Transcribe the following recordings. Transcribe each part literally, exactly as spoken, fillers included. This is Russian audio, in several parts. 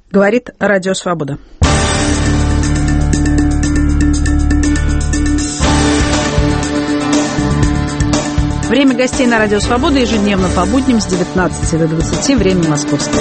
Говорит Радио Свобода. Время гостей на Радио Свобода ежедневно по будням с девятнадцати до двадцати, время московское.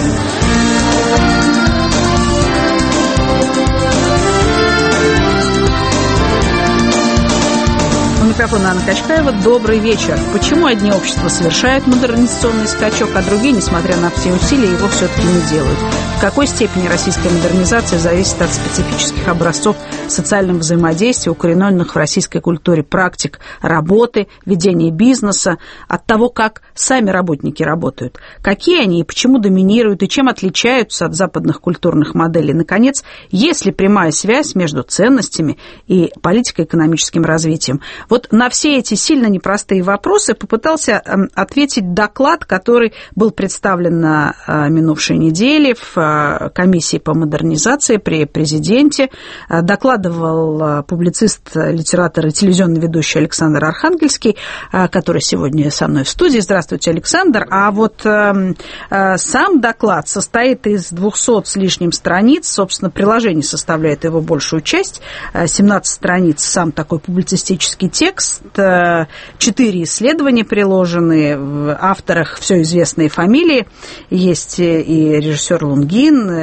У микрофона Анна Качкаева. Добрый вечер. Почему одни общества совершают модернизационный скачок, а другие, несмотря на все усилия, его все-таки не делают? В какой степени российская модернизация зависит от специфических образцов социального взаимодействия, укорененных в российской культуре практик работы, ведения бизнеса, от того, как сами работники работают? Какие они и почему доминируют, и чем отличаются от западных культурных моделей? Наконец, есть ли прямая связь между ценностями и политико-экономическим развитием? Вот на все эти сильно непростые вопросы попытался ответить доклад, который был представлен на минувшей неделе в комиссии по модернизации при президенте. Докладывал публицист, литератор и телевизионный ведущий Александр Архангельский, который сегодня со мной в студии. Здравствуйте, Александр. А вот сам доклад состоит из двухсот с лишним страниц. Собственно, приложение составляет его большую часть. семнадцать страниц, сам такой публицистический текст. Четыре исследования приложены. В авторах все известные фамилии. Есть и режиссер Лунгин,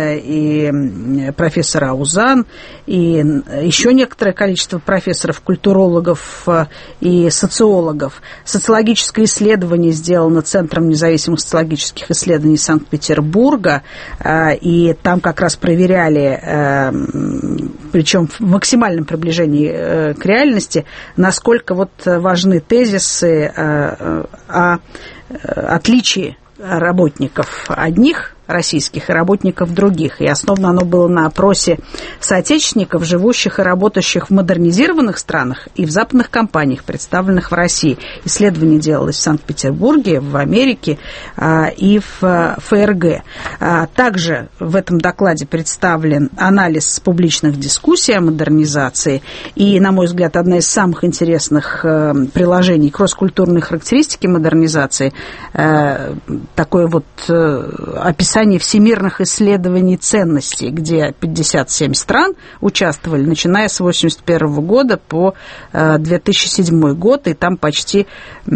и профессор Аузан, и еще некоторое количество профессоров, культурологов и социологов. Социологическое исследование сделано Центром независимых социологических исследований Санкт-Петербурга, и там как раз проверяли, причем в максимальном приближении к реальности, насколько вот важны тезисы о отличии работников одних российских и работников других. И основано оно было на опросе соотечественников, живущих и работающих в модернизированных странах и в западных компаниях, представленных в России. Исследование делалось в Санкт-Петербурге, в Америке и в ФРГ. Также в этом докладе представлен анализ публичных дискуссий о модернизации. И, на мой взгляд, одна из самых интересных приложений кросс-культурной характеристики модернизации, такое вот описание всемирных исследований ценностей, где пятьдесят семь стран участвовали, начиная с восемьдесят первого года по две тысячи седьмой год, и там почти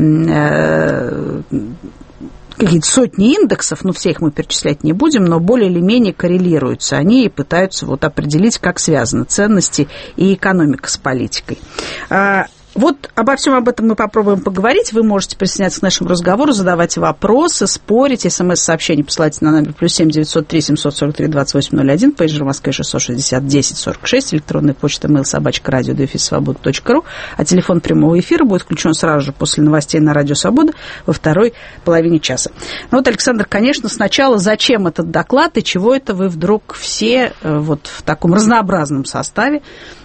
э, какие-то сотни индексов, ну, все их мы перечислять не будем, но более или менее коррелируются они и пытаются вот определить, как связаны ценности и экономика с политикой. Вот обо всем об этом мы попробуем поговорить. Вы можете присоединяться к нашему разговору, задавать вопросы, спорить. СМС-сообщение посылайте на номер плюс семь девятьсот три семьсот сорок три двадцать восемь ноль один, пейджер в Москве шестьсот шестьдесят десять сорок шесть, электронная почта mail собачка радио дефис свобода точка ру, а телефон прямого эфира будет включен сразу же после новостей на Радио Свобода во второй половине часа. Ну вот, Александр, конечно, сначала зачем этот доклад и чего это вы вдруг все вот в таком разнообразном составе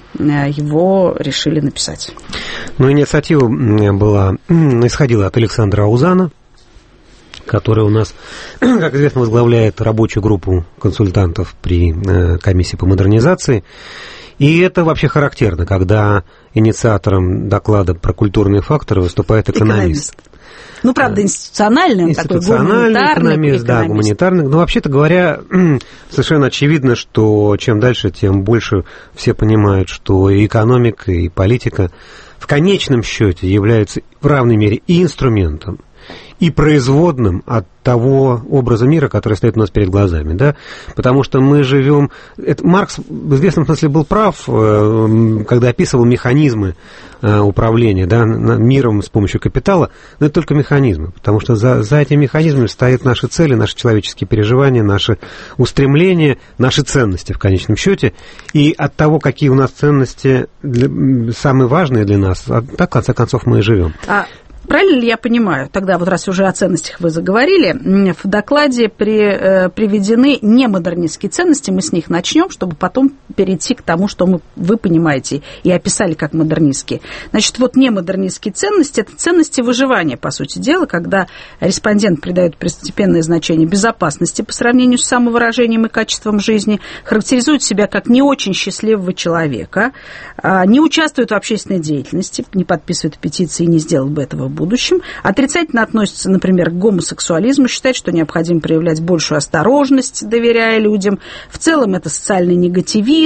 его решили написать? Ну, инициатива была, исходила от Александра Аузана, который у нас, как известно, возглавляет рабочую группу консультантов при комиссии по модернизации. И это вообще характерно, когда инициатором доклада про культурные факторы выступает экономист. экономист. Ну, правда, институциональный, он такой гуманитарный. Экономист, да, гуманитарный. Но вообще-то говоря, совершенно очевидно, что чем дальше, тем больше все понимают, что и экономика, и политика в конечном счете являются в равной мере и инструментом, и производным от того образа мира, который стоит у нас перед глазами, да, потому что мы живем... Это, Маркс в известном смысле был прав, когда описывал механизмы управления, да, миром с помощью капитала, но это только механизмы, потому что за, за этими механизмами стоят наши цели, наши человеческие переживания, наши устремления, наши ценности в конечном счете, и от того, какие у нас ценности для, самые важные для нас, так, в конце концов, мы и живем. А правильно ли я понимаю, тогда вот раз уже о ценностях вы заговорили, в докладе при, приведены не модернистские ценности, мы с них начнем, чтобы потом перейти к тому, что мы, вы понимаете и описали как модернистские. Значит, вот не модернистские ценности, это ценности выживания, по сути дела, когда респондент придает первостепенное значение безопасности по сравнению с самовыражением и качеством жизни, характеризует себя как не очень счастливого человека, не участвует в общественной деятельности, не подписывает петиции и не сделал бы этого в будущем, отрицательно относится, например, к гомосексуализму, считает, что необходимо проявлять большую осторожность, доверяя людям. В целом это социальный негативизм,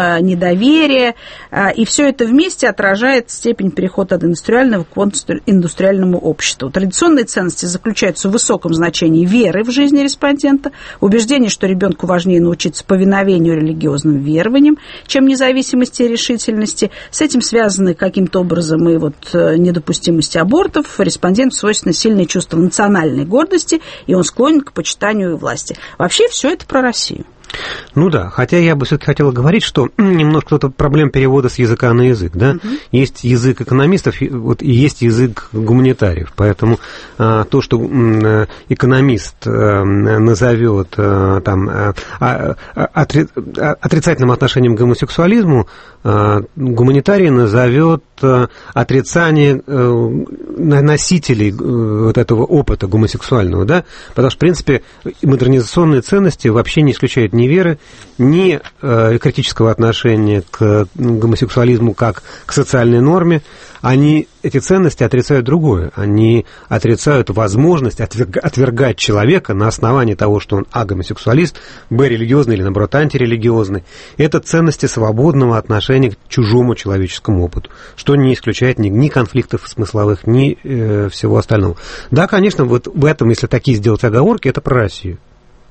недоверие, и все это вместе отражает степень перехода от индустриального к индустриальному обществу. Традиционные ценности заключаются в высоком значении веры в жизни респондента, убеждение, что ребенку важнее научиться повиновению религиозным верованиям, чем независимости и решительности. С этим связаны каким-то образом и вот недопустимость абортов. Респонденту свойственно сильное чувство национальной гордости, и он склонен к почитанию власти. Вообще все это про Россию. Ну да, хотя я бы все-таки хотел говорить, что немножко тут проблема перевода с языка на язык, да, угу. Есть язык экономистов, вот, и есть язык гуманитариев, поэтому а, то, что а, экономист а, назовет а, там, а, а, отри, а, отрицательным отношением к гомосексуализму, а, гуманитарий назовет а, отрицание а, носителей а, вот этого опыта гомосексуального, да, потому что, в принципе, модернизационные ценности вообще не исключают ни веры, ни э, критического отношения к гомосексуализму как к социальной норме. Они, эти ценности отрицают другое. Они отрицают возможность отверг, отвергать человека на основании того, что он а. гомосексуалист, б. религиозный или, наоборот, антирелигиозный. Это ценности свободного отношения к чужому человеческому опыту, что не исключает ни, ни конфликтов смысловых, ни э, всего остального. Да, конечно, вот в этом, если такие сделать оговорки, это про Россию.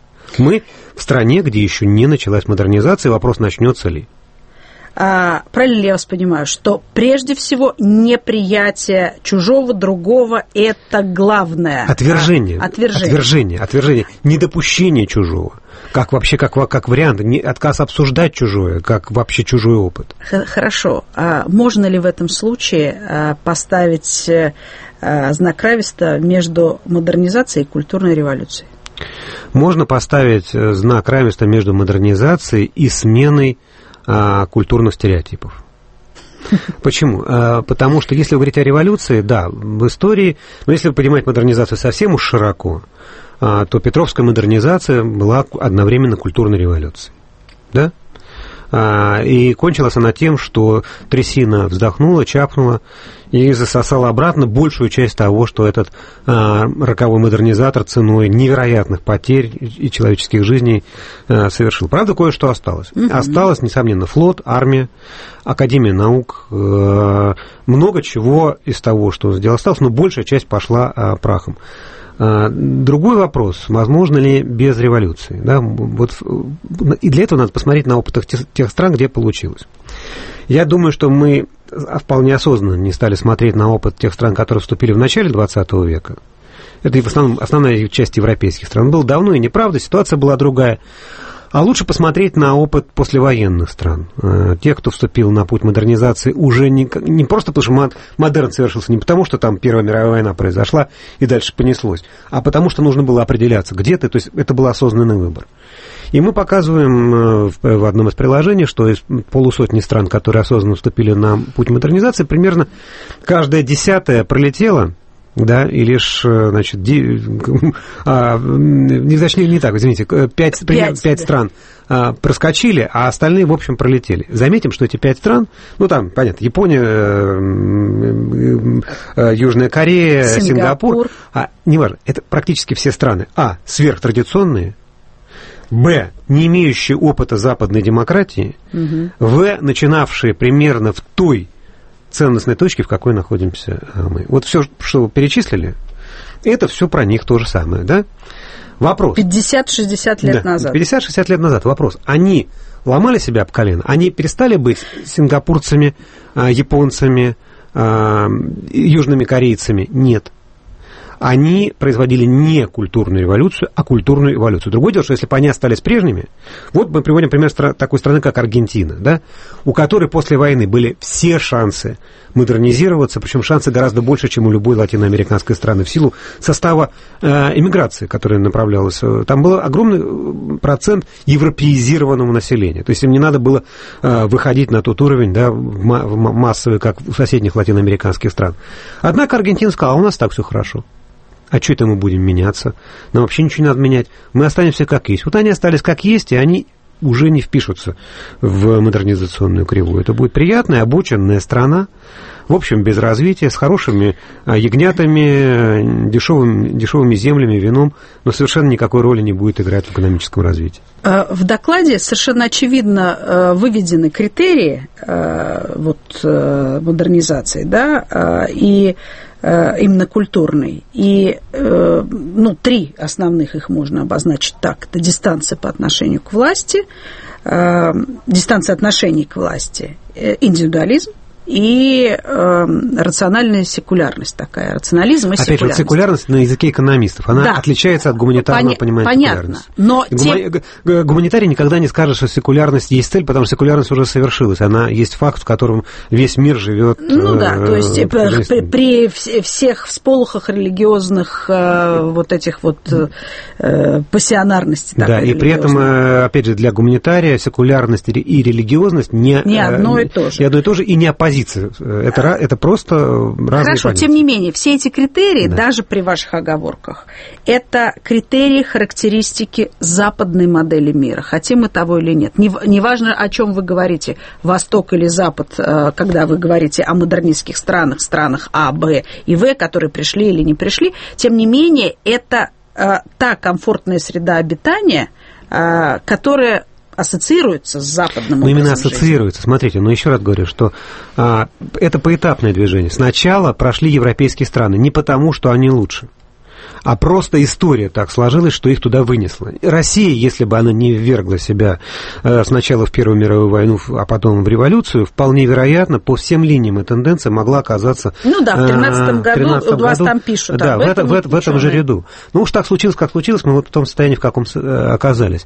Мы в стране, где еще не началась модернизация, вопрос, начнется ли. А, правильно ли я вас понимаю, что прежде всего неприятие чужого, другого – это главное? Отвержение. А, отвержение. Отвержение. Отвержение. Недопущение чужого. Как вообще, как, как вариант. Не, отказ обсуждать чужое, как вообще чужой опыт. Хорошо. А можно ли в этом случае поставить знак равенства между модернизацией и культурной революцией? Можно поставить знак равенства между модернизацией и сменой а, культурных стереотипов. Почему? А, потому что если вы говорите о революции, да, в истории, но если вы понимаете модернизацию совсем уж широко, а, то Петровская модернизация была одновременно культурной революцией. Да? А, и кончилась она тем, что трясина вздохнула, чапнула и засосала обратно большую часть того, что этот а, роковой модернизатор ценой невероятных потерь и человеческих жизней а, совершил. Правда, кое-что осталось. Mm-hmm. Осталось, несомненно, флот, армия, Академия наук, а, много чего из того, что сделал, осталось, но большая часть пошла а, прахом. Другой вопрос, возможно ли без революции? Да? Вот, и для этого надо посмотреть на опыт тех, тех стран, где получилось. Я думаю, что мы вполне осознанно не стали смотреть на опыт тех стран, которые вступили в начале двадцатого века. Это в основном, основная часть европейских стран. Было давно и неправда, ситуация была другая. А лучше посмотреть на опыт послевоенных стран. Те, кто вступил на путь модернизации, уже не, не просто потому, что модерн совершился, не потому, что там Первая мировая война произошла и дальше понеслось, а потому, что нужно было определяться, где ты, то есть это был осознанный выбор. И мы показываем в одном из приложений, что из полусотни стран, которые осознанно вступили на путь модернизации, примерно каждая десятая пролетела. Да, и лишь, значит, ди, а, не, точнее, не так, извините, пять, пять, пять стран а, проскочили, а остальные, в общем, пролетели. Заметим, что эти пять стран, ну, там, понятно, Япония, Южная Корея, Сингапур, Сингапур а, неважно, это практически все страны, а, сверхтрадиционные, б, не имеющие опыта западной демократии, угу. в, начинавшие примерно в той ценностной точки, в какой находимся мы. Вот все, что вы перечислили, это все про них то же самое, да? Вопрос. пятьдесят-шестьдесят лет да, назад. пятьдесят-шестьдесят лет назад. Вопрос. Они ломали себя об колено? Они перестали быть сингапурцами, японцами, южными корейцами? Нет. они производили не культурную революцию, а культурную эволюцию. Другое дело, что если бы они остались прежними, вот мы приводим пример стра- такой страны, как Аргентина, да, у которой после войны были все шансы модернизироваться, причем шансы гораздо больше, чем у любой латиноамериканской страны, в силу состава э, эмиграции, которая направлялась. Там был огромный процент европеизированного населения. То есть им не надо было э, выходить на тот уровень, да, массовый, как в соседних латиноамериканских стран. Однако Аргентина сказала, а у нас так все хорошо. А что это мы будем меняться? Нам вообще ничего не надо менять. Мы останемся как есть. Вот они остались как есть, и они уже не впишутся в модернизационную кривую. Это будет приятная, обученная страна, в общем, без развития, с хорошими ягнятами, дешевыми, дешевыми землями, вином, но совершенно никакой роли не будет играть в экономическом развитии. В докладе совершенно очевидно выведены критерии вот, модернизации, да, и именно культурный. И, ну, три основных их можно обозначить так. Это дистанция по отношению к власти, дистанция отношений к власти, индивидуализм и э, рациональная секулярность такая. Рационализм и Опять секулярность. Опять же, секулярность на языке экономистов. Она да. отличается от гуманитарного Поня- понимания понятно. секулярности. Но Гума- те... Гуманитарий никогда не скажет, что секулярность есть цель, потому что секулярность уже совершилась. Она есть факт, в котором весь мир живет. Ну да, то есть э, при, при всех всполохах религиозных э, вот этих вот э, пассионарности. Да, и при этом, опять же, для гуманитария секулярность и религиозность не, не одно и то же. Не одно и то же и не оппозиция. Это, это просто разные Хорошо, понятия. Тем не менее, все эти критерии, да. даже при ваших оговорках, это критерии, характеристики западной модели мира. Хотим мы того или нет. Неважно, о чем вы говорите, Восток или Запад, когда вы говорите о модернистских странах, странах А, Б и В, которые пришли или не пришли, тем не менее, это та комфортная среда обитания, которая ассоциируется с западным образом жизни. Ну, именно ассоциируется. Смотрите, но еще раз говорю, что а, это поэтапное движение. Сначала прошли европейские страны не потому, что они лучше, а просто история так сложилась, что их туда вынесло. Россия, если бы она не ввергла себя э, сначала в Первую мировую войну, а потом в революцию, вполне вероятно, по всем линиям и тенденциям могла оказаться... Ну да, в тринадцатом году году, у вас там пишут да, об в этом. В, в, в этом же ряду. Ну уж так случилось, как случилось, мы вот в том состоянии, в каком оказались.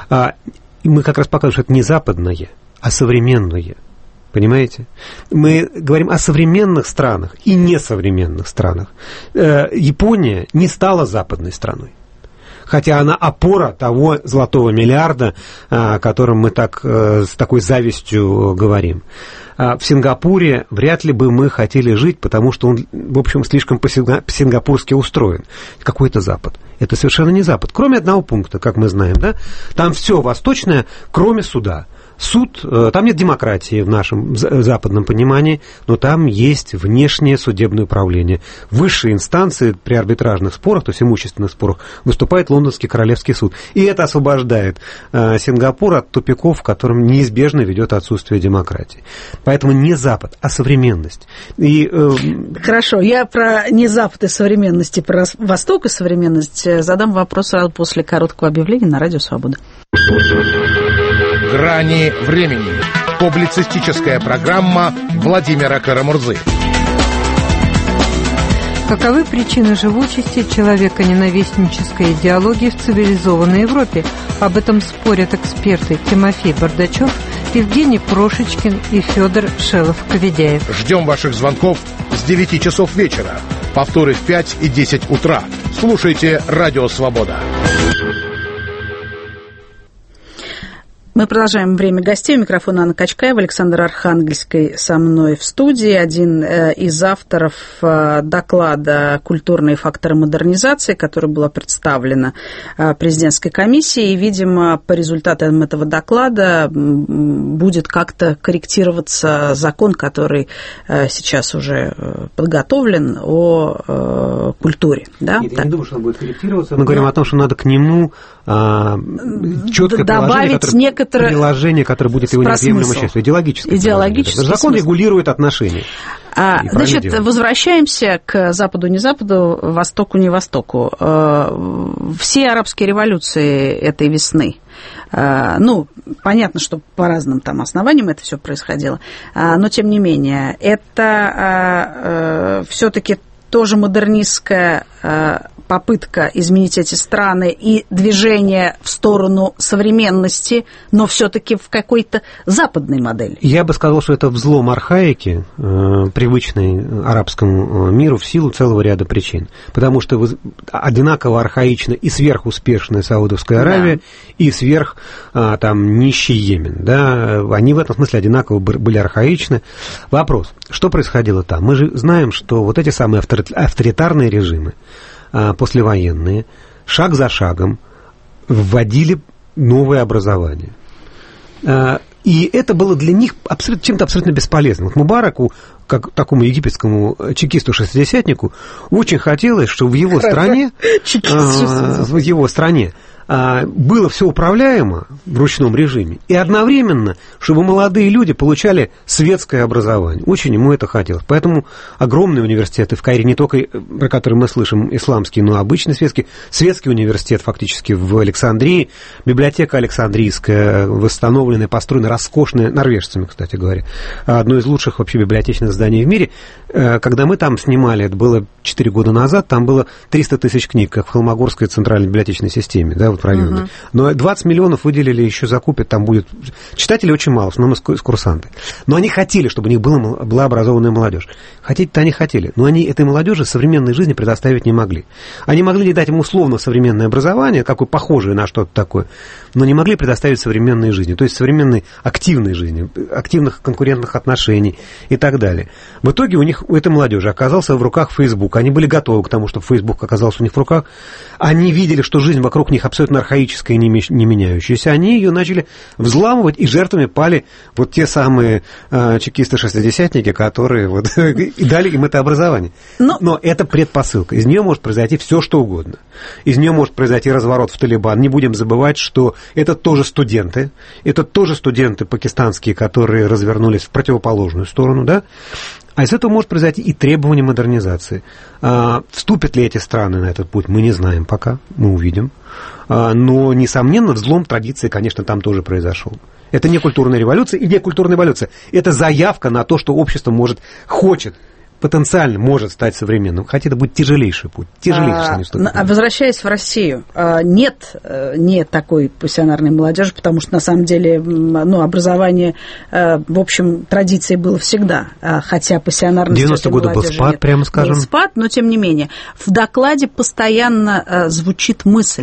И мы как раз показываем, что это не западное, а современное. Понимаете? Мы говорим о современных странах и несовременных странах. Япония не стала западной страной. Хотя она опора того золотого миллиарда, о котором мы так, с такой завистью говорим. В Сингапуре вряд ли бы мы хотели жить, потому что он, в общем, слишком по-сингапурски устроен. Какой это Запад? Это совершенно не Запад. Кроме одного пункта, как мы знаем, да? Там все восточное, кроме суда. Суд, там нет демократии в нашем западном понимании, но там есть внешнее судебное управление. Высшие инстанции при арбитражных спорах, то есть имущественных спорах, выступает Лондонский Королевский суд. И это освобождает Сингапур от тупиков, в котором неизбежно ведет отсутствие демократии. Поэтому не Запад, а современность. И, э... Хорошо, я про не Запад и современность, и про Восток и современность задам вопрос сразу после короткого объявления на Радио Свобода. «Грани времени». Публицистическая программа Владимира Карамурзы. Каковы причины живучести человеконенавистнической идеологии в цивилизованной Европе? Об этом спорят эксперты Тимофей Бардачев, Евгений Прошечкин и Федор Шелов-Коведяев. Ждем ваших звонков с девяти часов вечера. Повторы в пять и десять утра. Слушайте «Радио Свобода». Мы продолжаем время гостей. У микрофона Анна Качкаева, Александр Архангельский со мной в студии. Один из авторов доклада «Культурные факторы модернизации», который была представлена президентской комиссией. И, видимо, по результатам этого доклада будет как-то корректироваться закон, который сейчас уже подготовлен о культуре. Да? Нет, я не думаю, что он будет корректироваться. Мы говорим о том, что надо к нему а, четкое добавить приложение, некоторые приложение, которое будет его неотъемлемой частью, идеологическое. Идеологический Закон смысл. Регулирует отношения. А, значит, возвращаемся к Западу не Западу, Востоку не Востоку. Все арабские революции этой весны, ну, понятно, что по разным там основаниям это все происходило, но тем не менее, это все-таки тоже модернистское попытка изменить эти страны и движение в сторону современности, но все-таки в какой-то западной модели? Я бы сказал, что это взлом архаики, привычной арабскому миру, в силу целого ряда причин. Потому что одинаково архаично и сверхуспешная Саудовская Аравия, да, и сверх там нищий Йемен. Да? Они в этом смысле одинаково были архаичны. Вопрос, что происходило там? Мы же знаем, что вот эти самые авторитарные режимы, послевоенные, шаг за шагом вводили новое образование. И это было для них абсолютно, чем-то абсолютно бесполезным. Вот Мубараку, как такому египетскому чекисту-шестидесятнику, очень хотелось, чтобы в его стране, в его стране было все управляемо в ручном режиме, и одновременно, чтобы молодые люди получали светское образование. Очень ему это хотелось. Поэтому огромные университеты в Каире, не только про которые мы слышим исламский, но обычный светский, светский университет фактически в Александрии, библиотека Александрийская, восстановленная, построена, роскошная, норвежцами, кстати говоря, одно из лучших вообще библиотечных зданий в мире. Когда мы там снимали, это было четыре года назад, там было триста тысяч книг, как в Холмогорской центральной библиотечной системе, да, вот в районе. Uh-huh. Но двадцать миллионов выделили, еще закупят, там будет... Читателей очень мало, в основном из курсанты. Но они хотели, чтобы у них было, была образованная молодежь. Хотеть-то они хотели, но они этой молодежи современной жизни предоставить не могли. Они могли дать им условно современное образование, какое похожее на что-то такое, но не могли предоставить современной жизни, то есть современной активной жизни, активных конкурентных отношений и так далее. В итоге у них, у этой молодежи оказался в руках Facebook. Они были готовы к тому, чтобы Facebook оказался у них в руках. Они видели, что жизнь вокруг них абсолютно архаическая и не меняющаяся. Они ее начали взламывать, и жертвами пали вот те самые э, чекисты-шестидесятники, которые вот, и дали им это образование. Но... Но это предпосылка. Из нее может произойти все, что угодно. Из нее может произойти разворот в Талибан. Не будем забывать, что это тоже студенты. Это тоже студенты пакистанские, которые развернулись в противоположную сторону, да? А из этого может произойти и требование модернизации. А, вступят ли эти страны на этот путь, мы не знаем пока, мы увидим. А, но, несомненно, взлом традиции, конечно, там тоже произошел. Это не культурная революция и не культурная эволюция. Это заявка на то, что общество может, хочет, потенциально может стать современным. Хотя это будет тяжелейший путь. Тяжелейший. А, возвращаясь в Россию, нет, нет такой пассионарной молодежи, потому что, на самом деле, ну, образование, в общем, традицией было всегда. Хотя пассионарность девяностые годы был спад, нет, прямо скажем. Был спад, но тем не менее. В докладе постоянно звучит мысль,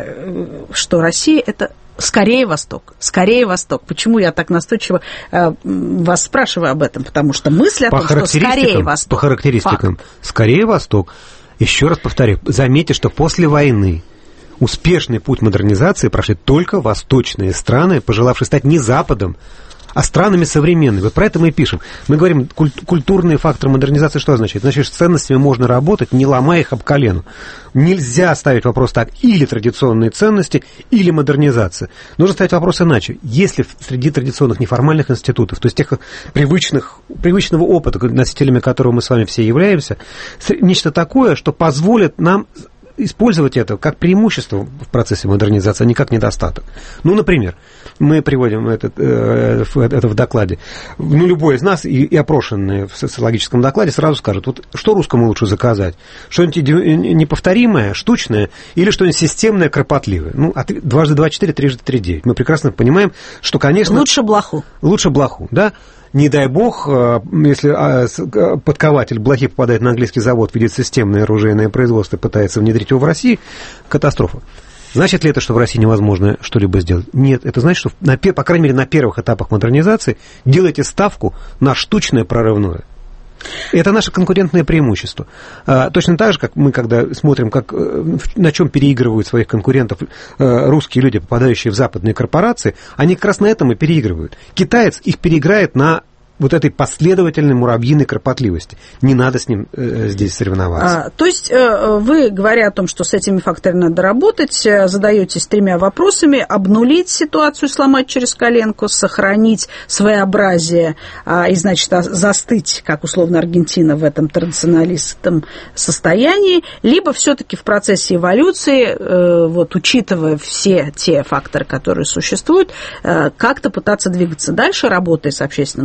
что Россия – это скорее Восток, скорее Восток. Почему я так настойчиво э, вас спрашиваю об этом? Потому что мысль о по том, что скорее Восток. По характеристикам, факт. Скорее Восток. Еще раз повторю, заметьте, что после войны успешный путь модернизации прошли только восточные страны, пожелавшие стать не Западом, а странами современными. Вот про это мы и пишем. Мы говорим, культурные факторы модернизации что означает? Значит, с ценностями можно работать, не ломая их об колено. Нельзя ставить вопрос так, или традиционные ценности, или модернизация. Нужно ставить вопрос иначе. Если среди традиционных неформальных институтов, то есть тех привычных, привычного опыта, носителями которого мы с вами все являемся, нечто такое, что позволит нам использовать это как преимущество в процессе модернизации, а не как недостаток. Ну, например, мы приводим это, это в докладе. Ну, любой из нас, и, и опрошенный в социологическом докладе, сразу скажет, вот что русскому лучше заказать? Что-нибудь неповторимое, штучное, или что-нибудь системное, кропотливое? Ну, дважды два – четыре, трижды три – девять. Мы прекрасно понимаем, что, конечно... Лучше блоху. Лучше блоху, да. Не дай бог, если подкователь блохи попадает на английский завод, видит системное оружейное производство и пытается внедрить его в Россию, катастрофа. Значит ли это, что в России невозможно что-либо сделать? Нет, это значит, что, на, по крайней мере, на первых этапах модернизации делайте ставку на штучное прорывное. Это наше конкурентное преимущество. Точно так же, как мы, когда смотрим, как, на чем переигрывают своих конкурентов русские люди, попадающие в западные корпорации, они как раз на этом и переигрывают. Китаец их переиграет на вот этой последовательной муравьиной кропотливости. Не надо с ним э, здесь соревноваться. А, то есть э, вы, говоря о том, что с этими факторами надо работать, э, задаетесь тремя вопросами: обнулить ситуацию, сломать через коленку, сохранить своеобразие а, и, значит, застыть, как условно Аргентина, в этом традиционалистском состоянии, либо все-таки в процессе эволюции, э, вот, учитывая все те факторы, которые существуют, э, как-то пытаться двигаться дальше, работая с общественным сознанием,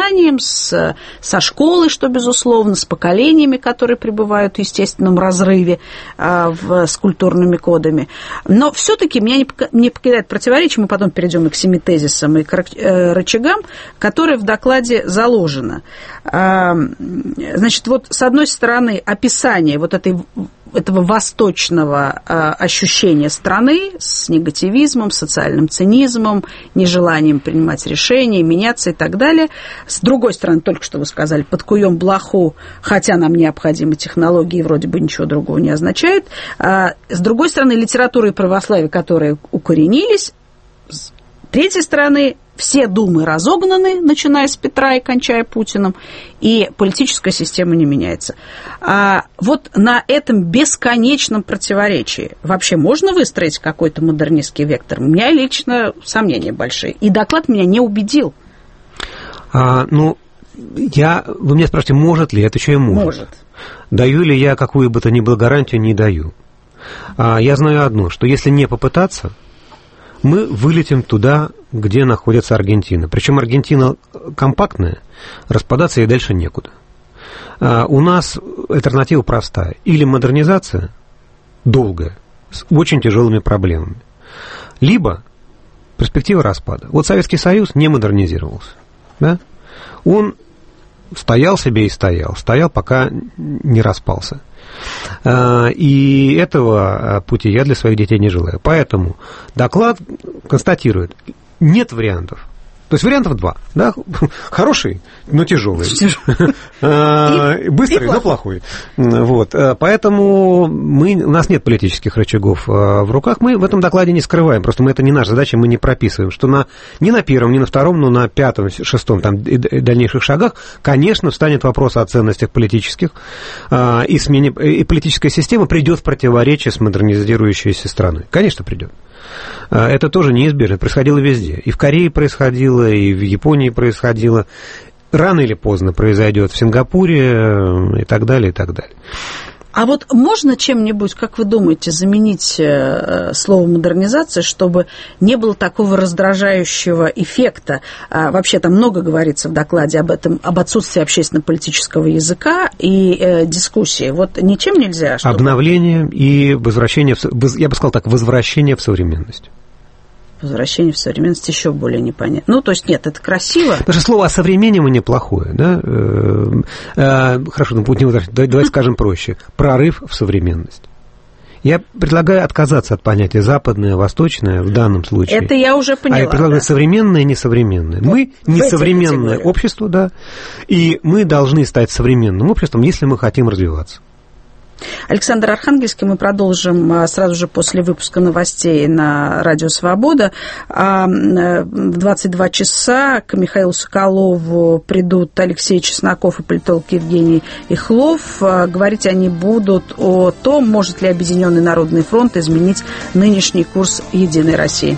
образованием, с, со школой, что безусловно, с поколениями, которые пребывают в естественном разрыве а, в, с культурными кодами. Но все-таки меня не, не покидает противоречие, мы потом перейдем и к семи тезисам, и к э, рычагам, которые в докладе заложены. А, значит, вот с одной стороны, описание вот этой этого восточного э, ощущения страны с негативизмом, социальным цинизмом, нежеланием принимать решения, меняться и так далее. С другой стороны, только что вы сказали, под куем блоху, хотя нам необходимы технологии, вроде бы ничего другого не означает. А, с другой стороны, литература и православие, которые укоренились. С третьей стороны, все думы разогнаны, начиная с Петра и кончая Путиным, и политическая система не меняется. А вот на этом бесконечном противоречии вообще можно выстроить какой-то модернистский вектор? У меня лично сомнения большие. И доклад меня не убедил. А, ну, я, вы меня спрашиваете, может ли? Это еще и может. Может. Даю ли я какую бы то ни было гарантию? Не даю. А, я знаю одно, что если не попытаться, мы вылетим туда, где находится Аргентина. Причем Аргентина компактная, распадаться ей дальше некуда. А у нас альтернатива простая. Или модернизация долгая, с очень тяжелыми проблемами, либо перспектива распада. Вот Советский Союз не модернизировался. Да? Он стоял себе и стоял. Стоял, пока не распался. И этого пути я для своих детей не желаю. Поэтому доклад констатирует, нет вариантов. То есть вариантов два. Да? Хороший, но тяжелый. Быстрый, но плохой. Вот. Поэтому мы, у нас нет политических рычагов в руках. Мы в этом докладе не скрываем. Просто мы, это не наша задача, мы не прописываем. Что на, не на первом, не на втором, но на пятом, шестом там, и дальнейших шагах, конечно, встанет вопрос о ценностях политических. И, смене, и политическая система придет в противоречие с модернизирующейся страной. Конечно, придет. Это тоже неизбежно. Происходило везде. И в Корее происходило, и в Японии происходило. Рано или поздно произойдет в Сингапуре и так далее, и так далее. А вот можно чем-нибудь, как вы думаете, заменить слово «модернизация», чтобы не было такого раздражающего эффекта? Вообще там много говорится в докладе об этом, об отсутствии общественно-политического языка и э, дискуссии. Вот ничем нельзя? Чтобы... Обновление и возвращение, в, я бы сказал так, возвращение в современность. Возвращение в современность еще более непонятно. Ну, то есть, нет, это красиво. Даже слово «осовременивание» плохое, да? Хорошо, ну, не возвращать. Давайте скажем проще. Прорыв в современность. Я предлагаю отказаться от понятия западное, восточное в данном случае. Это я уже поняла. А я предлагаю да. современное и несовременное. Вот мы несовременное общество, да, и мы должны стать современным обществом, если мы хотим развиваться. Александр Архангельский, мы продолжим сразу же после выпуска новостей на Радио Свобода. В двадцать два часа к Михаилу Соколову придут Алексей Чесноков и политолог Евгений Ихлов. Говорить они будут о том, может ли Объединенный Народный фронт изменить нынешний курс Единой России.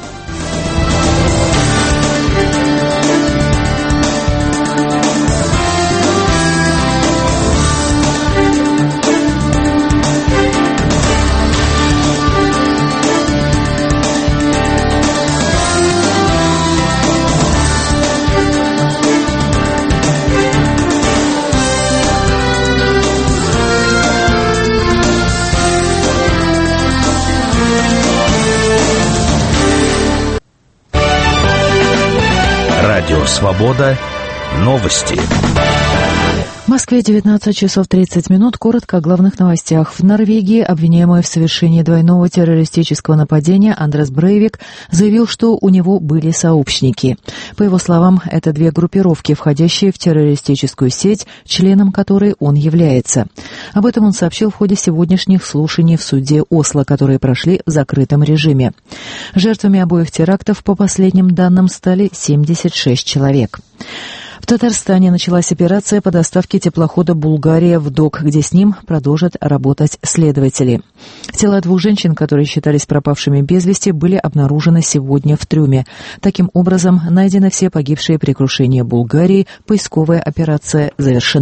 Свобода. Новости. В Москве девятнадцать часов тридцать минут. Коротко о главных новостях. В Норвегии обвиняемый в совершении двойного террористического нападения Андрес Брейвик заявил, что у него были сообщники. По его словам, это две группировки, входящие в террористическую сеть, членом которой он является. Об этом он сообщил в ходе сегодняшних слушаний в суде Осло, которые прошли в закрытом режиме. Жертвами обоих терактов, по последним данным, стали семьдесят шесть человек. В Татарстане началась операция по доставке теплохода «Булгария» в док, где с ним продолжат работать следователи. Тела двух женщин, которые считались пропавшими без вести, были обнаружены сегодня в трюме. Таким образом, найдены все погибшие при крушении «Булгарии», поисковая операция завершена.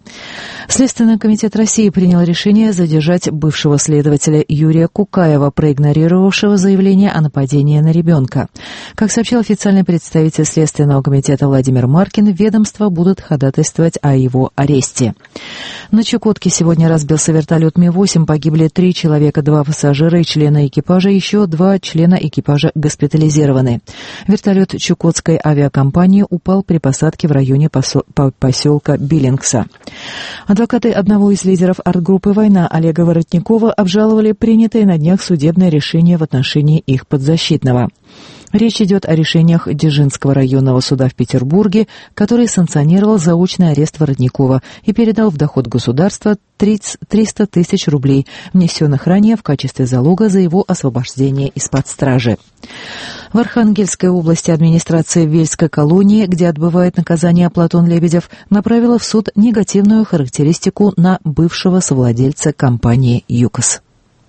Следственный комитет России принял решение задержать бывшего следователя Юрия Кукаева, проигнорировавшего заявление о нападении на ребенка. Как сообщил официальный представитель Следственного комитета Владимир Маркин, ведомства будут ходатайствовать о его аресте. На Чукотке сегодня разбился вертолет Ми восемь, погибли три человека, два пассажира и члена экипажа, еще два члена экипажа госпитализированы. Вертолет Чукотской авиакомпании упал при посадке в районе поселка Биллингса. Адвокаты одного из лидеров арт-группы «Война» Олега Воротникова обжаловали принятое на днях судебное решение в отношении их подзащитного. Речь идет о решениях Дзержинского районного суда в Петербурге, который санкционировал заочный арест Воротникова и передал в доход государства триста тысяч рублей, внесенных ранее в качестве залога за его освобождение из-под стражи. В Архангельской области администрация Вельской колонии, где отбывает наказание Платон Лебедев, направила в суд негативную характеристику на бывшего совладельца компании «ЮКОС».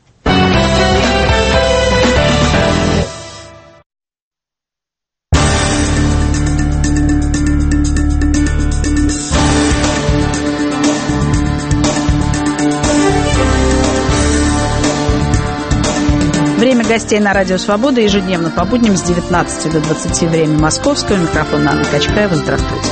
Время гостей на Радио Свобода ежедневно по будням с девятнадцати до двадцати, время московского. Микрофон Анна Качкаева. Здравствуйте.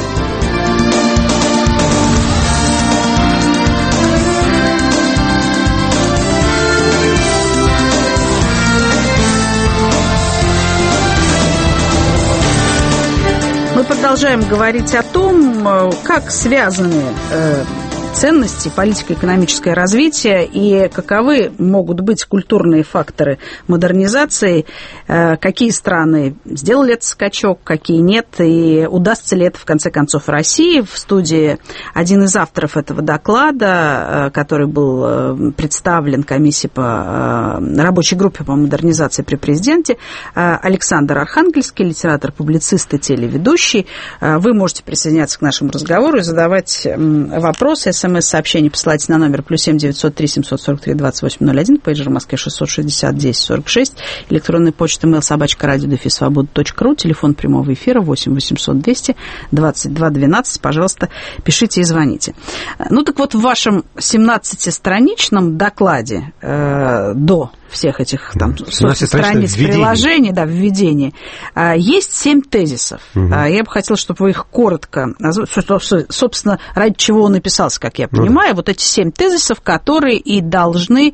Мы продолжаем говорить о том, как связаны э, ценности, политико-экономическое развитие и каковы могут быть культурные факторы модернизации, какие страны сделали этот скачок, какие нет, и удастся ли это в конце концов России. В студии один из авторов этого доклада, который был представлен комиссии по рабочей группе по модернизации при президенте, Александр Архангельский, литератор, публицист и телеведущий. Вы можете присоединяться к нашему разговору и задавать вопросы. СМС-сообщение посылайте на номер плюс семь девятьсот три семьсот сорок три двадцать восемь ноль один, пейджер в Москве шестьсот шестьдесят десять сорок шесть, электронная почта mail собачка радио дефис свобода точка ру, телефон прямого эфира восемь восемьсот двести двадцать два двенадцать. Пожалуйста, пишите и звоните. Ну так вот, в вашем семнадцатистраничном докладе э, до всех этих там страниц приложений, да, введения, есть семь тезисов. Угу. Я бы хотела, чтобы вы их коротко назвали, собственно, ради чего он написался, как я понимаю, ну, да. Вот эти семь тезисов, которые и должны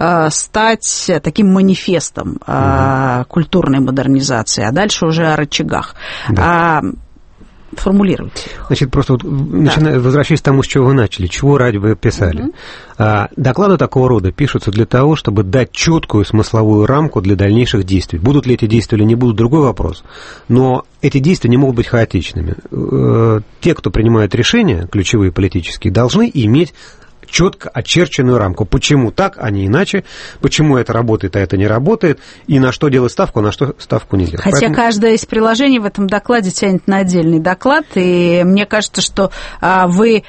стать таким манифестом угу. культурной модернизации, а дальше уже о рычагах. Да. Формулируйте. Значит, просто вот, да. начиная, возвращаясь к тому, с чего вы начали, чего ради вы писали. Угу. А, доклады такого рода пишутся для того, чтобы дать четкую смысловую рамку для дальнейших действий. Будут ли эти действия или не будут, другой вопрос. Но эти действия не могут быть хаотичными. Те, кто принимает решения, ключевые политические, должны иметь четко очерченную рамку. Почему так, а не иначе, почему это работает, а это не работает, и на что делать ставку, а на что ставку не делать. Хотя Поэтому... каждое из приложений в этом докладе тянет на отдельный доклад, и мне кажется, что вы,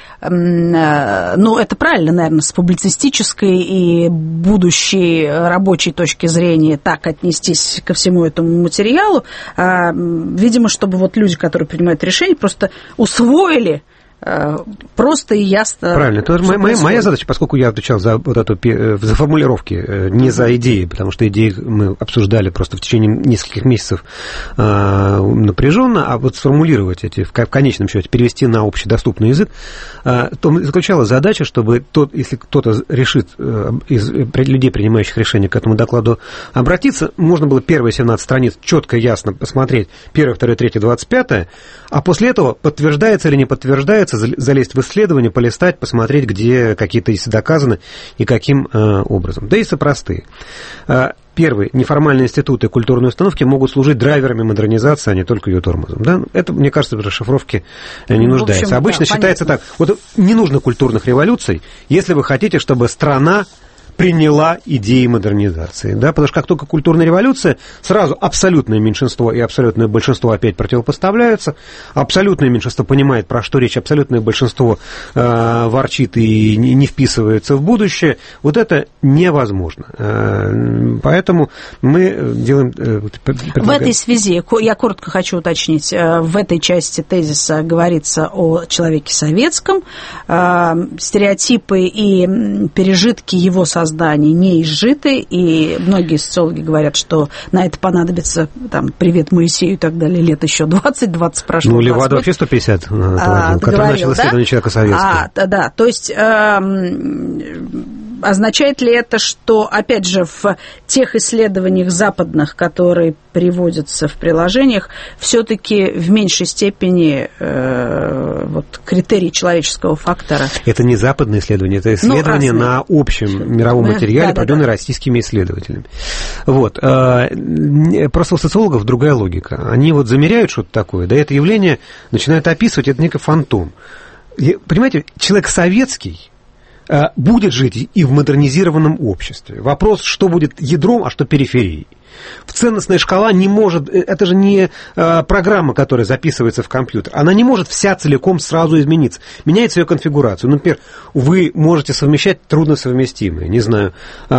ну, это правильно, наверное, с публицистической и будущей рабочей точки зрения так отнестись ко всему этому материалу, видимо, чтобы вот люди, которые принимают решения, просто усвоили просто и ясно. Правильно. Это моя, моя задача, поскольку я отвечал за вот эту за формулировки, не за идеи, потому что идеи мы обсуждали просто в течение нескольких месяцев напряженно, а вот сформулировать эти, в конечном счете, перевести на общедоступный язык, то заключалась задача, чтобы тот, если кто-то решит из людей, принимающих решения, к этому докладу обратиться, можно было первые семнадцать страниц четко, ясно посмотреть, первое, второе, третье, двадцать пятое, а после этого подтверждается или не подтверждается, залезть в исследование, полистать, посмотреть, где какие-то есть доказаны и каким э, образом. Да и простые. Э, первый. Неформальные институты и культурные установки могут служить драйверами модернизации, а не только ее тормозом. Да? Это, мне кажется, в расшифровке не ну, нуждается. В общем, Обычно да, считается понятно. Так. Вот не нужно культурных революций, если вы хотите, чтобы страна приняла идеи модернизации. Да? Потому что как только культурная революция, сразу абсолютное меньшинство и абсолютное большинство опять противопоставляются. Абсолютное меньшинство понимает, про что речь, абсолютное большинство э, ворчит и не, не вписывается в будущее. Вот это невозможно. Э, поэтому мы делаем... Э, предлагаем... В этой связи, я коротко хочу уточнить, в этой части тезиса говорится о человеке советском, э, стереотипы и пережитки его создания не изжиты, и многие социологи говорят, что на это понадобится, там, привет Моисею и так далее, лет еще двадцать-двадцать прошло. Ну, Левада вообще сто пятьдесят, а, который говорил, начал исследование, да? Человека советского. А, да, то есть... Э, означает ли это, что, опять же, в тех исследованиях западных, которые приводятся в приложениях, все-таки в меньшей степени э, вот, критерий человеческого фактора? Это не западное исследование, это исследование ну, на общем мировом материале, да, проведенное да, да. российскими исследователями. Вот. Просто у социологов другая логика. Они вот замеряют что-то такое, да, это явление начинают описывать, это некий фантом. Понимаете, человек советский будет жить и в модернизированном обществе. Вопрос, что будет ядром, а что периферией. В ценностная шкала не может, это же не э, программа, которая записывается в компьютер, она не может вся целиком сразу измениться. Меняется ее конфигурацию. Например, вы можете совмещать трудносовместимые, не знаю,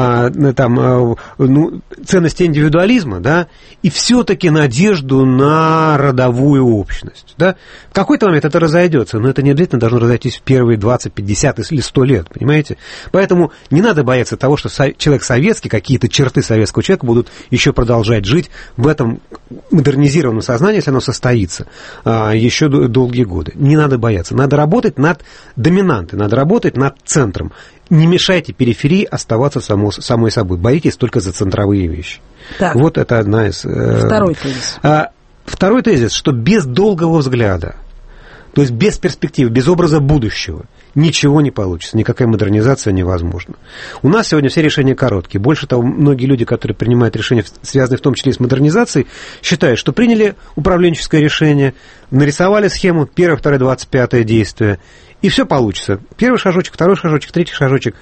э, там, э, ну, ценности индивидуализма, да, и все-таки надежду на родовую общность. Да. В какой-то момент это разойдется, но это не обязательно должно разойтись в первые двадцать, пятьдесят или сто лет, понимаете? Поэтому не надо бояться того, что со- человек советский, какие-то черты советского человека будут еще продолжать жить в этом модернизированном сознании, если оно состоится, еще долгие годы. Не надо бояться. Надо работать над доминантой, надо работать над центром. Не мешайте периферии оставаться само, самой собой. Боритесь только за центровые вещи. Так. Вот это одна из... Второй тезис. Второй тезис, что без долгого взгляда, то есть без перспективы, без образа будущего, ничего не получится, никакая модернизация невозможна. У нас сегодня все решения короткие. Больше того, многие люди, которые принимают решения, связанные в том числе и с модернизацией, считают, что приняли управленческое решение, нарисовали схему, первое, второе, двадцать пятое действие, и все получится. Первый шажочек, второй шажочек, третий шажочек.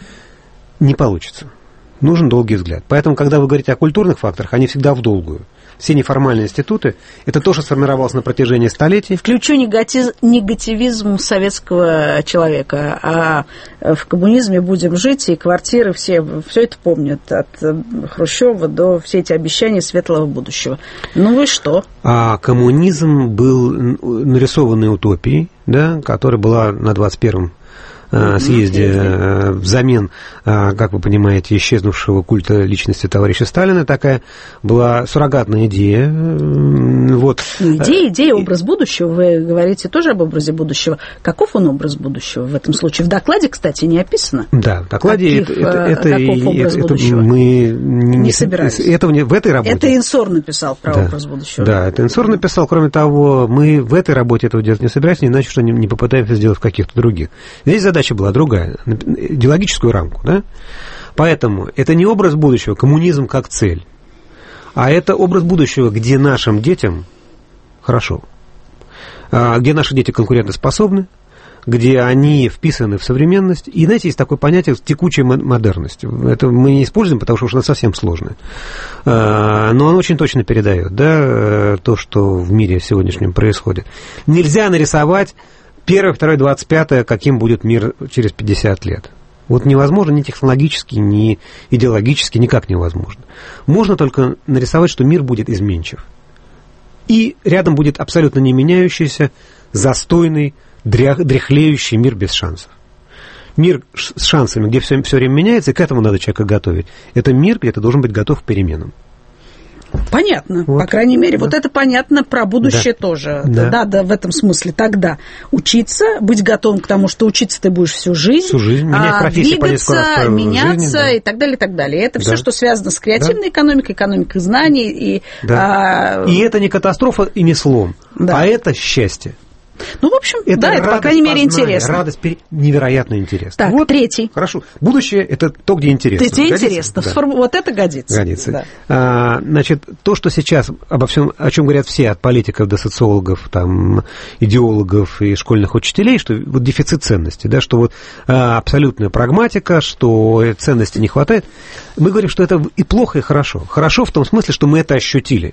Не получится. Нужен долгий взгляд. Поэтому, когда вы говорите о культурных факторах, они всегда в долгую. Все неформальные институты – это то, что сформировалось на протяжении столетий. Включу негатив, негативизм советского человека. А в коммунизме будем жить, и квартиры все, все это помнят. От Хрущева до все эти обещания светлого будущего. Ну и что? А коммунизм был нарисованной утопией, да, которая была на двадцать первом съезде взамен, как вы понимаете, исчезнувшего культа личности товарища Сталина. Такая была суррогатная идея. Вот. Идея, идея, образ будущего. Вы говорите тоже об образе будущего. Каков он образ будущего в этом случае? В докладе, кстати, не описано. Да, в докладе Каких, это, это, каков образ это, будущего? Мы не, не собирались. Это в этой работе. Это Инсор написал про да, образ будущего. Да, это Инсор написал. Кроме того, мы в этой работе этого делать не собираемся, иначе что не, не попытаемся сделать в каких-то других. Здесь задача была другая, идеологическую рамку, да? Поэтому это не образ будущего, коммунизм как цель, а это образ будущего, где нашим детям хорошо, где наши дети конкурентоспособны, где они вписаны в современность. И, знаете, есть такое понятие текучая модерность. Это мы не используем, потому что уж она совсем сложная. Но оно очень точно передает, да, то, что в мире сегодняшнем происходит. Нельзя нарисовать первое, второе, двадцать пятое, каким будет мир через пятьдесят лет. Вот невозможно ни технологически, ни идеологически, никак невозможно. Можно только нарисовать, что мир будет изменчив. И рядом будет абсолютно не меняющийся, застойный, дряхлеющий мир без шансов. Мир с шансами, где все, все время меняется, и к этому надо человека готовить. Это мир, где ты должен быть готов к переменам. Понятно, вот. По крайней мере, да. Вот это понятно про будущее да. тоже. Да. Да, да, в этом смысле. Тогда учиться, быть готовым к тому, что учиться ты будешь всю жизнь. Всю жизнь, менять а, профессию, двигаться, меняться жизни, да. и так далее, и так далее. Это да. все, что связано с креативной да. экономикой, экономикой знаний. И, да. а... и это не катастрофа и не слом, да. а это счастье. Ну, в общем, это да, это, по крайней мере, познания, интересно. Радость невероятно интересна. Так, вот, третий. Хорошо. Будущее – это то, где интересно. Где годится? интересно. Да. Вот это годится. Годится. Да. А, значит, то, что сейчас обо всем, о чем говорят все, от политиков до социологов, там, идеологов и школьных учителей, что вот дефицит ценностей, да, что вот а, абсолютная прагматика, что ценностей не хватает. Мы говорим, что это и плохо, и хорошо. Хорошо в том смысле, что мы это ощутили.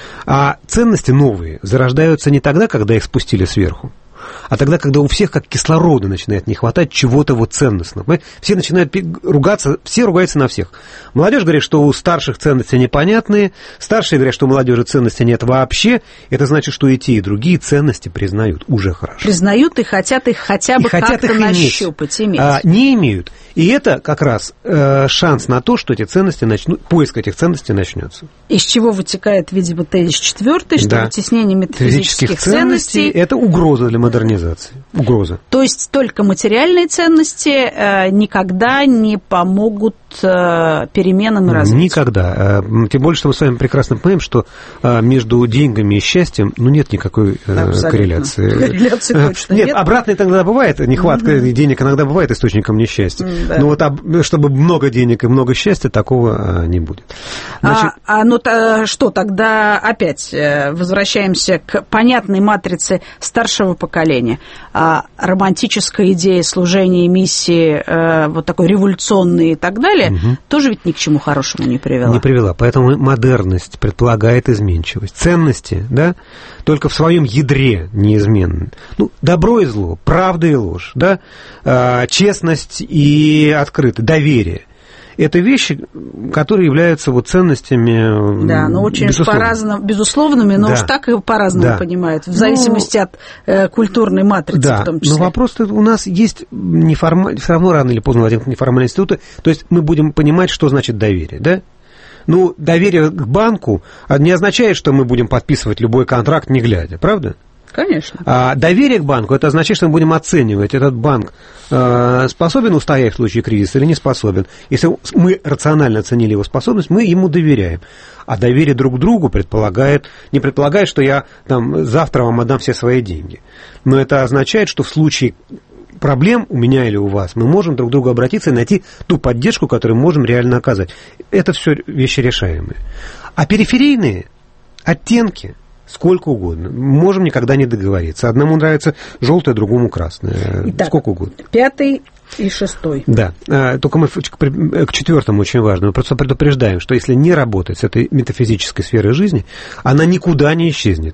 А ценности новые зарождаются не тогда, когда их спустили сверху, а тогда, когда у всех как кислорода начинает не хватать чего-то вот ценностного. Все начинают ругаться, все ругаются на всех. Молодежь говорит, что у старших ценности непонятные, старшие говорят, что у молодежи ценностей нет вообще. Это значит, что и те, и другие ценности признают. Уже хорошо. Признают и хотят их хотя бы как-то нащупать, иметь. А, не имеют. И это как раз э, шанс на то, что эти ценности начнут, поиск этих ценностей начнется. Из чего вытекает, видимо, тезис четвертый, что да. вытеснение метафизических ценностей – это угроза для модернизации. Угроза. То есть только материальные ценности э, никогда не помогут э, переменам и развитию? Никогда. Тем более, что мы с вами прекрасно понимаем, что э, между деньгами и счастьем ну, нет никакой э, корреляции. Корреляции точно нет. Нет, обратно иногда бывает, нехватка mm-hmm. денег иногда бывает источником несчастья. Mm, да. Но вот чтобы много денег и много счастья, такого не будет. Значит... А, а ну то, что, тогда опять возвращаемся к понятной матрице старшего поколения. А, романтическая идея служения миссии, а, вот такой революционной и так далее, угу. тоже ведь ни к чему хорошему не привела. Не привела. Поэтому модерность предполагает изменчивость. Ценности, да, только в своем ядре неизменны. Ну, добро и зло, правда и ложь, да, а, честность и открытость, доверие. Это вещи, которые являются вот ценностями. Да, но очень по-разному, безусловными, но да. уж так и по-разному да. понимают, в зависимости ну, от э, культурной матрицы да, в том числе. Но вопрос у нас есть неформаль... все равно рано или поздно возникнут неформальные институты, то есть мы будем понимать, что значит доверие, да? Ну, доверие к банку не означает, что мы будем подписывать любой контракт, не глядя, правда? Конечно. А доверие к банку, это означает, что мы будем оценивать, этот банк э, способен устоять в случае кризиса или не способен. Если мы рационально оценили его способность, мы ему доверяем. А доверие друг к другу предполагает, не предполагает, что я там, завтра вам отдам все свои деньги. Но это означает, что в случае проблем у меня или у вас мы можем друг к другу обратиться и найти ту поддержку, которую можем реально оказать. Это все вещи решаемые. А периферийные оттенки сколько угодно. Можем никогда не договориться. Одному нравится желтое, другому красное. Итак, сколько угодно. Пятый и шестой. Да. Только мы к четвертому очень важно. Мы просто предупреждаем, что если не работать с этой метафизической сферой жизни, она никуда не исчезнет.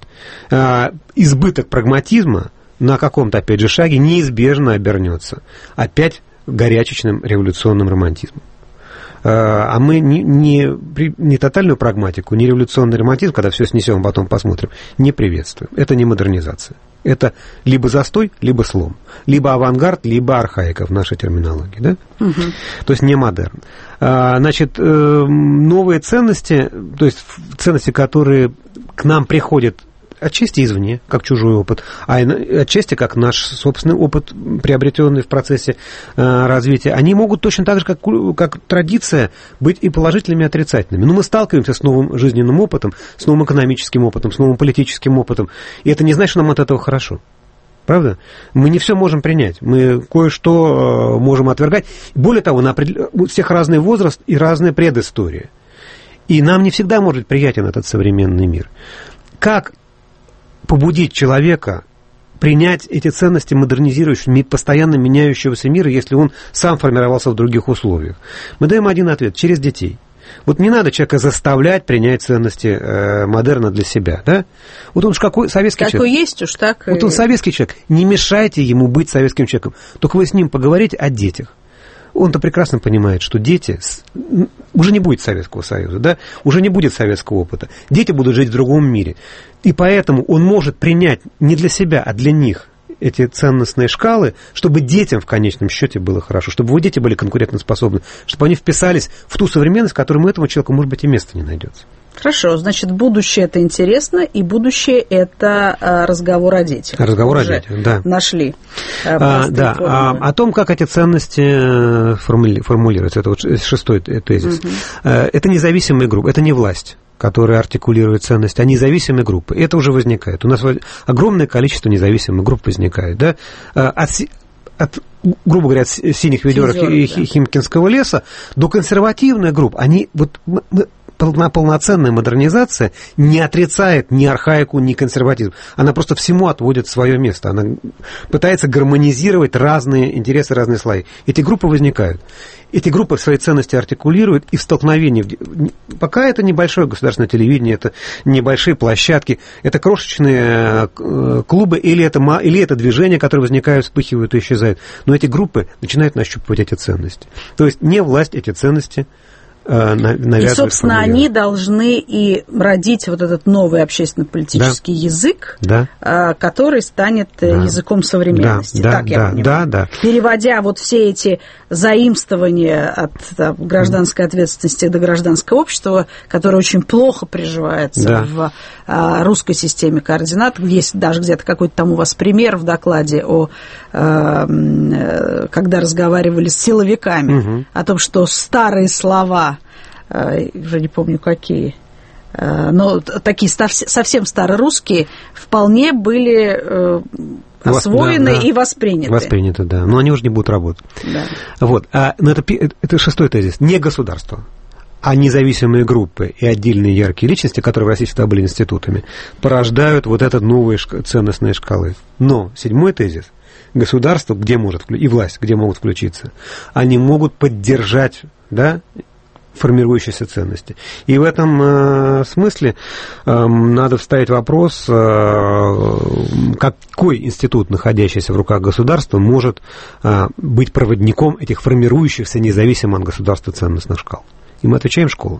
Избыток прагматизма на каком-то, опять же, шаге неизбежно обернется опять горячечным революционным романтизмом. А мы не, не, не тотальную прагматику, не революционный романтизм, когда все снесем, потом посмотрим, не приветствуем. Это не модернизация. Это либо застой, либо слом. Либо авангард, либо архаика в нашей терминологии. Да? Угу. То есть не модерн. А, значит, новые ценности, то есть ценности, которые к нам приходят отчасти извне, как чужой опыт, а отчасти как наш собственный опыт, приобретенный в процессе э, развития, они могут точно так же, как, как традиция, быть и положительными, и отрицательными. Но мы сталкиваемся с новым жизненным опытом, с новым экономическим опытом, с новым политическим опытом, и это не значит, что нам от этого хорошо. Правда? Мы не все можем принять, мы кое-что э, можем отвергать. Более того, на определ... у всех разный возраст и разная предыстория. И нам не всегда может быть приятен этот современный мир. Как побудить человека принять эти ценности модернизирующего, постоянно меняющегося мира, если он сам формировался в других условиях? Мы даем один ответ: через детей. Вот не надо человека заставлять принять ценности э, модерна для себя, да? Вот он уж какой советский какой человек. Какой есть, уж так. Вот он советский человек. Не мешайте ему быть советским человеком. Только вы с ним поговорите о детях. Он-то прекрасно понимает, что дети... Уже не будет Советского Союза, да? Уже не будет советского опыта. Дети будут жить в другом мире. И поэтому он может принять не для себя, а для них эти ценностные шкалы, чтобы детям в конечном счете было хорошо, чтобы его дети были конкурентоспособны, чтобы они вписались в ту современность, в которой этому человеку, может быть, и места не найдется. Хорошо, значит, будущее – это интересно, и будущее – это а, разговор о детях. Разговор о детях, да. Нашли. А, да, а, о том, как эти ценности формули, формулируются, это вот шестой тезис. Угу. Это независимые группы, это не власть, которая артикулирует ценности, а независимые группы. Это уже возникает. У нас огромное количество независимых групп возникает, да, от, от грубо говоря, от синих ведерок и да. Химкинского леса до консервативных групп. Они вот мы, полноценная модернизация не отрицает ни архаику, ни консерватизм. Она просто всему отводит свое место. Она пытается гармонизировать разные интересы, разные слои. Эти группы возникают. Эти группы свои ценности артикулируют, и в столкновении... Пока это небольшое государственное телевидение, это небольшие площадки, это крошечные клубы, или это, или это движения, которые возникают, вспыхивают и исчезают. Но эти группы начинают нащупывать эти ценности. То есть не власть эти ценности навязывает. И, собственно, они должны и родить вот этот новый общественно-политический да. язык, да. который станет да. языком современности. Да, так да, я да, понимаю. Да, да. Переводя вот все эти заимствования от там, гражданской ответственности до гражданского общества, которое очень плохо приживается да. в а, русской системе координат. Есть даже где-то какой-то там у вас пример в докладе, о, а, когда разговаривали с силовиками, угу. о том, что старые слова, уже не помню какие, но такие совсем старорусские, вполне были освоены да, да. и восприняты. Восприняты, да. Но они уже не будут работать. Да. Вот. А, но это, это шестой тезис. Не государство, а независимые группы и отдельные яркие личности, которые в России всегда были институтами, порождают вот этот новые ценностные шкалы. Но седьмой тезис. Государство, где может, и власть, где могут включиться, они могут поддержать, да, формирующиеся ценности. И в этом э, смысле э, надо вставить вопрос, э, какой институт, находящийся в руках государства, может э, быть проводником этих формирующихся независимо от государства ценностных шкал. И мы отвечаем: школа.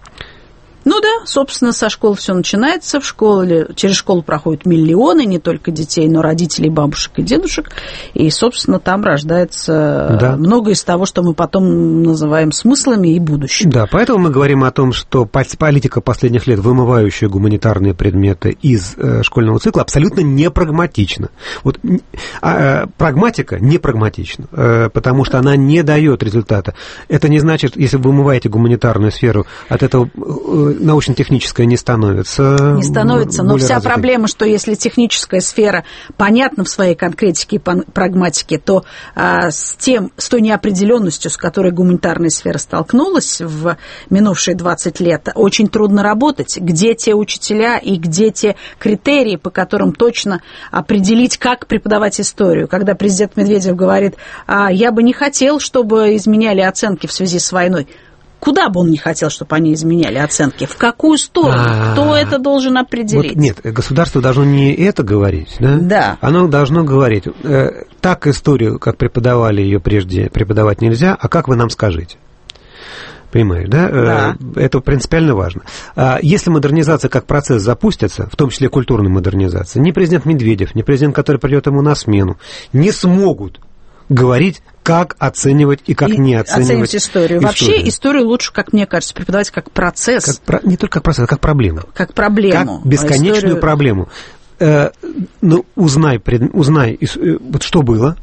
Ну да, собственно, со школы все начинается. В школе, через школу проходят миллионы не только детей, но родителей, бабушек и дедушек. И, собственно, там рождается да. многое из того, что мы потом называем смыслами и будущим. Да, поэтому мы говорим о том, что политика последних лет, вымывающая гуманитарные предметы из э, школьного цикла, абсолютно не прагматична. Вот, а, прагматика не прагматична, э, потому что она не дает результата. Это не значит, если вы вымываете гуманитарную сферу, от этого... Э, научно-техническая не становится. Не становится, но вся развитой. Проблема, что если техническая сфера понятна в своей конкретике и прагматике, то а, с тем, с той неопределенностью, с которой гуманитарная сфера столкнулась в минувшие двадцать лет, очень трудно работать. Где те учителя и где те критерии, по которым точно определить, как преподавать историю? Когда президент Медведев говорит: а, я бы не хотел, чтобы изменяли оценки в связи с войной. Куда бы он не хотел, чтобы они изменяли оценки? В какую сторону? Кто это должен определить? Вот нет, государство должно не это говорить, да? Да. Оно должно говорить: э, так историю, как преподавали ее прежде, преподавать нельзя, а как вы нам скажите? Понимаешь, да? Да. Это принципиально важно. Если модернизация как процесс запустится, в том числе культурная модернизация, ни президент Медведев, ни президент, который придет ему на смену, не смогут говорить, как оценивать и как и не оценивать, оценивать историю. историю. Вообще историю лучше, как мне кажется, преподавать как процесс. Как, не только как процесс, а как проблему. Как проблему. Как бесконечную историю... проблему. Э, ну, узнай, узнай, вот что было,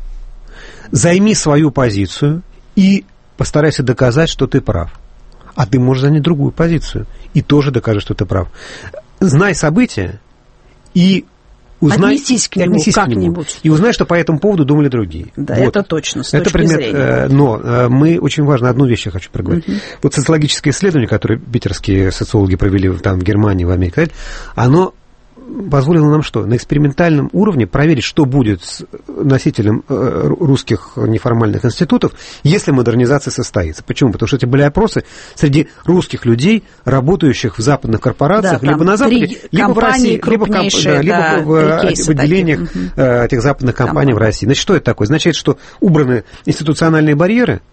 займи свою позицию и постарайся доказать, что ты прав. А ты можешь занять другую позицию и тоже докажи, что ты прав. Знай события и Узнай, отнесись к нему отнесись как-нибудь. К нему, и узнай, что по этому поводу думали другие. Да, вот. Это точно, с это точки предмет, зрения. Но мы очень важно, одну вещь я хочу проговорить. Угу. Вот социологическое исследование, которое питерские социологи провели там, в Германии, в Америке, оно позволило нам что? На экспериментальном уровне проверить, что будет с носителем русских неформальных институтов, если модернизация состоится. Почему? Потому что это были опросы среди русских людей, работающих в западных корпорациях, да, либо на Западе, либо в России, либо, в, комп... да, либо да, в, в отделениях таких. этих западных компаний Компания. в России. Значит, что это такое? Означает, что убраны институциональные барьеры,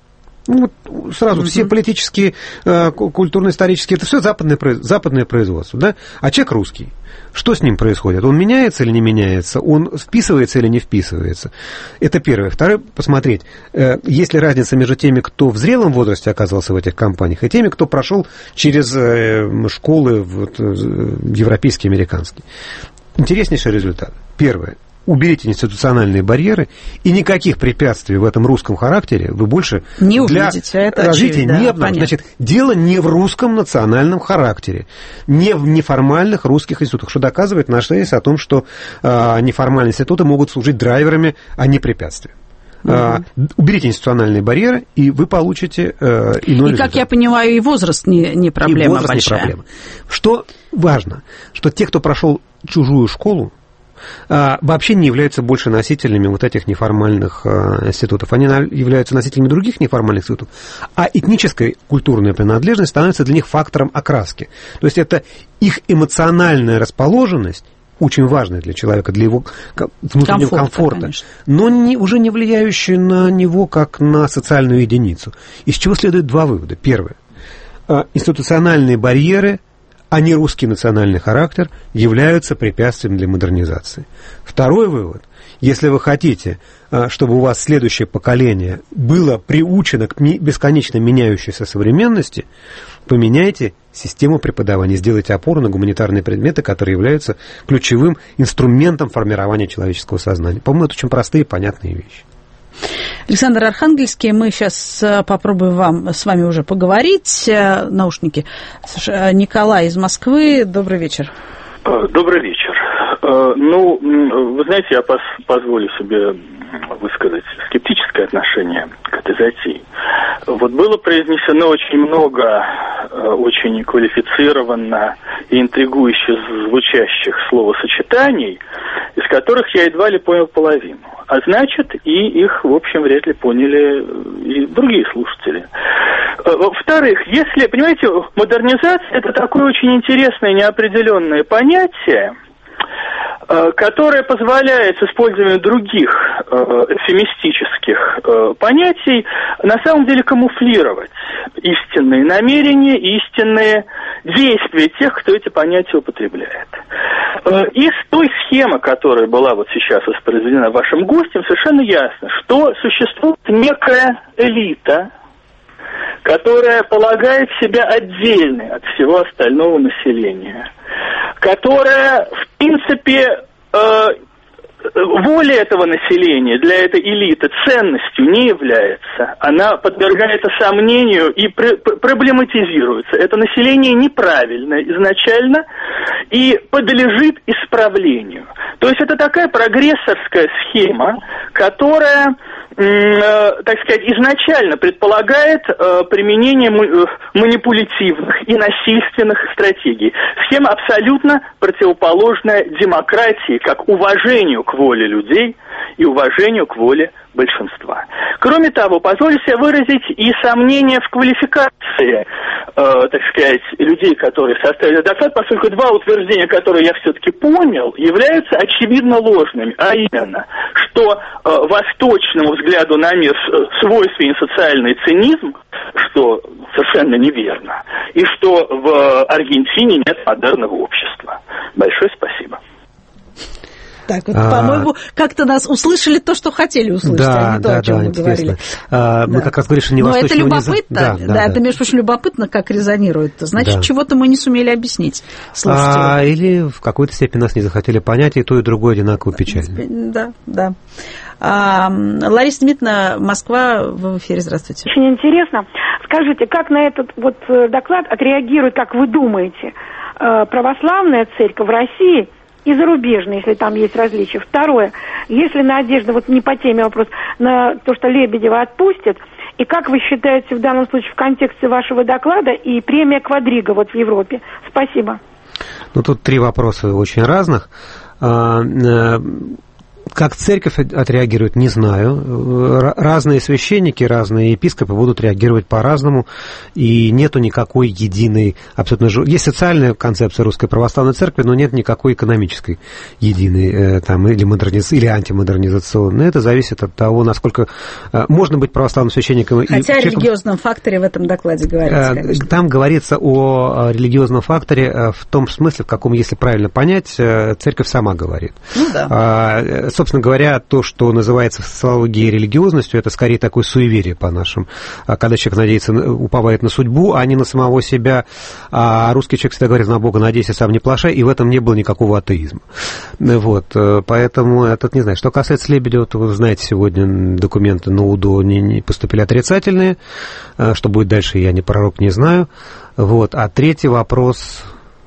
Ну, вот сразу угу. все политические, культурно-исторические, это все западное, западное производство, да? А человек русский. Что с ним происходит? Он меняется или не меняется? Он вписывается или не вписывается? Это первое. Второе, посмотреть, есть ли разница между теми, кто в зрелом возрасте оказался в этих компаниях, и теми, кто прошел через школы вот, европейские, американские. Интереснейший результат. Первое. Уберите институциональные барьеры, и никаких препятствий в этом русском характере вы больше не для увидите. Это развития очевидно, не да, обнаружите. Значит, дело не в русском национальном характере, не в неформальных русских институтах, что доказывает наш тезис о том, что э, неформальные институты могут служить драйверами, а не препятствием. Угу. Uh, уберите институциональные барьеры, и вы получите uh, иной И, результат. как я понимаю, и возраст не, не проблема и возраст большая. Не проблема. Что важно, что те, кто прошел чужую школу, uh, вообще не являются больше носителями вот этих неформальных uh, институтов. Они на, являются носителями других неформальных институтов, а этническая культурная принадлежность становится для них фактором окраски. То есть это их эмоциональная расположенность, очень важное для человека, для его внутреннего комфорта, комфорта но не, уже не влияющее на него как на социальную единицу. Из чего следует два вывода. Первое. Институциональные барьеры, а не русский национальный характер, являются препятствием для модернизации. Второй вывод. Если вы хотите, чтобы у вас следующее поколение было приучено к бесконечно меняющейся современности, поменяйте систему преподавания, сделайте опору на гуманитарные предметы, которые являются ключевым инструментом формирования человеческого сознания. По-моему, это очень простые и понятные вещи. Александр Архангельский, мы сейчас попробуем вам, с вами уже поговорить. Наушники. Николай из Москвы, добрый вечер. Добрый вечер. Ну, вы знаете, я позволю себе высказать скептическое отношение к этой затее. Вот было произнесено очень много очень квалифицированно и интригующе звучащих словосочетаний, из которых я едва ли понял половину. А значит, и их, в общем, вряд ли поняли и другие слушатели. Во-вторых, если, понимаете, модернизация – это такое очень интересное неопределенное понятие, которое позволяет с использованием других э, эвфемистических э, понятий на самом деле камуфлировать истинные намерения, истинные действия тех, кто эти понятия употребляет. Э, из той схемы, которая была вот сейчас воспроизведена вашим гостем, совершенно ясно, что существует некая элита, которая полагает себя отдельной от всего остального населения, которая, в принципе, э, воля этого населения для этой элиты ценностью не является. Она подвергается сомнению и пр- проблематизируется. Это население неправильное изначально и подлежит исправлению. То есть это такая прогрессорская схема, которая, э, так сказать, изначально предполагает э, применение му- манипулятивных и насильственных стратегий. Схема абсолютно противоположная демократии, как уважению к воле людей и уважению к воле большинства. Кроме того, позволю себе выразить и сомнения в квалификации, э, так сказать, людей, которые составили доклад, поскольку два утверждения, которые я все-таки понял, являются очевидно ложными, а именно, что э, восточному взгляду на мир свойственен социальный цинизм, что совершенно неверно, и что в Аргентине нет модерного общества. Большое спасибо. Так, вот, а, по-моему, как-то нас услышали то, что хотели услышать, да, а не то, да, о чем да, мы интересно. говорили. А, да. Мы как раз говорили, что не восточного. Но это любопытно, да, да, да, да. это, между прочим, любопытно, как резонирует. Значит, да. чего-то мы не сумели объяснить слушателям. А, или в какой-то степени нас не захотели понять, и то, и другое одинаково печально. Да, да. А, Лариса Дмитриевна, Москва, вы в эфире, здравствуйте. Очень интересно. Скажите, как на этот вот доклад отреагирует, как вы думаете, православная церковь в России и зарубежные, если там есть различия? Второе, есть ли надежда, вот не по теме вопрос, на то, что Лебедева отпустят, и как вы считаете в данном случае в контексте вашего доклада и премия Квадриго вот в Европе? Спасибо. Ну, тут три вопроса очень разных. Как церковь отреагирует, не знаю. Разные священники, разные епископы будут реагировать по-разному, и нету никакой единой, абсолютно... Есть социальная концепция Русской Православной Церкви, но нет никакой экономической единой, там, или, модерниз... или антимодернизационной. Это зависит от того, насколько можно быть православным священником. Хотя и о человеком... религиозном факторе в этом докладе говорится, конечно. Там говорится о религиозном факторе в том смысле, в каком, если правильно понять, церковь сама говорит. Ну да. Собственно говоря, то, что называется в социологии религиозностью, это скорее такое суеверие по-нашему. Когда человек надеется, уповает на судьбу, а не на самого себя. А русский человек всегда говорит: на Бога надейся, сам не плашай, и в этом не было никакого атеизма. Вот. Поэтому, это не знаю. Что касается Лебедева, то вы знаете, сегодня документы на УДО не поступили отрицательные. Что будет дальше, я не пророк, не знаю. Вот. А третий вопрос...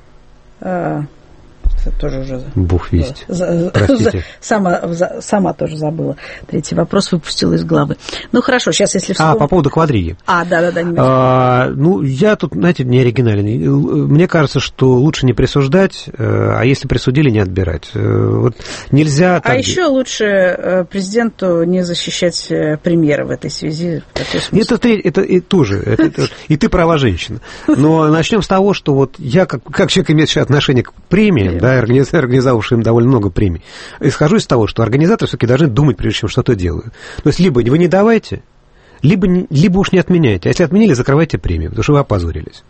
Тоже уже... Бог весть. За, за, сама, за, сама тоже забыла. Третий вопрос выпустила из головы. Ну, хорошо, сейчас если вспомню... А, по поводу квадрии. А, да-да-да. А, ну, я тут, знаете, не оригинальный. Мне кажется, что лучше не присуждать, а если присудили, не отбирать. Вот нельзя... А так... еще лучше президенту не защищать премьера в этой связи. Это, это, это и тоже. Это, это, и ты права, женщина. Но начнем с того, что вот я, как, как человек, имеющий отношение к премиям, да, организовавший им довольно много премий, исхожу из того, что организаторы все-таки должны думать, прежде чем что-то делают. То есть, либо вы не давайте, либо, либо уж не отменяйте. А если отменили, закрывайте премию, потому что вы опозорились.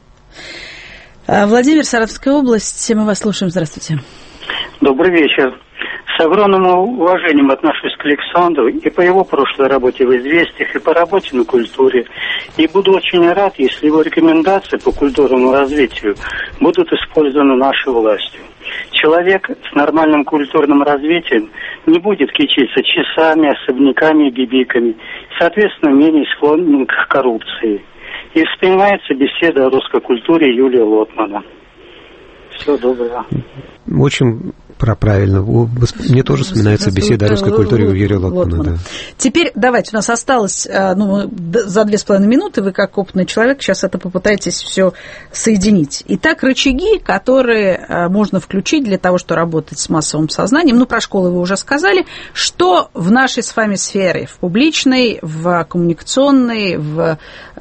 Владимир, Саратовская область, мы вас слушаем. Здравствуйте. Добрый вечер. С огромным уважением отношусь к Александру и по его прошлой работе в «Известиях», и по работе на культуре. И буду очень рад, если его рекомендации по культурному развитию будут использованы нашей властью. Человек с нормальным культурным развитием не будет кичиться часами, особняками и гибиками, соответственно, менее склонен к коррупции. И вспоминается беседа о русской культуре Юлии Лотмана. Всего доброго. Очень правильно. Мне тоже вспоминается беседа о русской культуре у Юрия Лотмана. Да. Теперь давайте, у нас осталось ну, за две с половиной минуты, вы как опытный человек сейчас это попытаетесь все соединить. Итак, рычаги, которые можно включить для того, чтобы работать с массовым сознанием. Ну, про школы вы уже сказали. Что в нашей с вами сфере? В публичной, в коммуникационной, в,